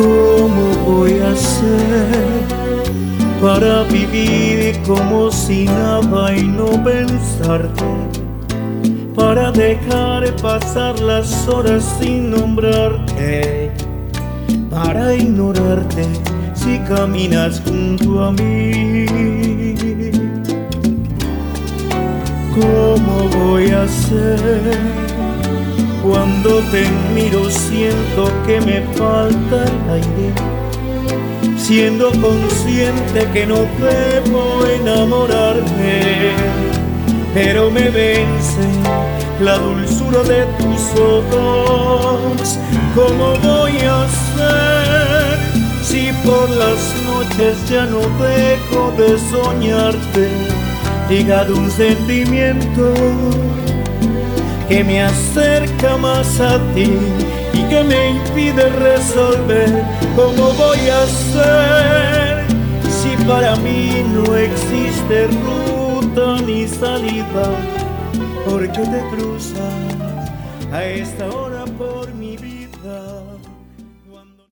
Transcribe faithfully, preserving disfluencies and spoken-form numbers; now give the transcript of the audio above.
¿Cómo voy a hacer para vivir como si nada y no pensarte? Para dejar pasar las horas sin nombrarte, para ignorarte si caminas junto a mí. ¿Cómo voy a hacer? Cuando te miro siento que me falta el aire, siendo consciente que no debo enamorarme, pero me vence la dulzura de tus ojos. ¿Cómo voy a hacer si por las noches ya no dejo de soñarte? Llegado un sentimiento que me acerca más a ti y que me impide resolver. ¿Cómo voy a hacer si para mí no existe ruta ni salida? ¿Por qué te cruzas a esta hora?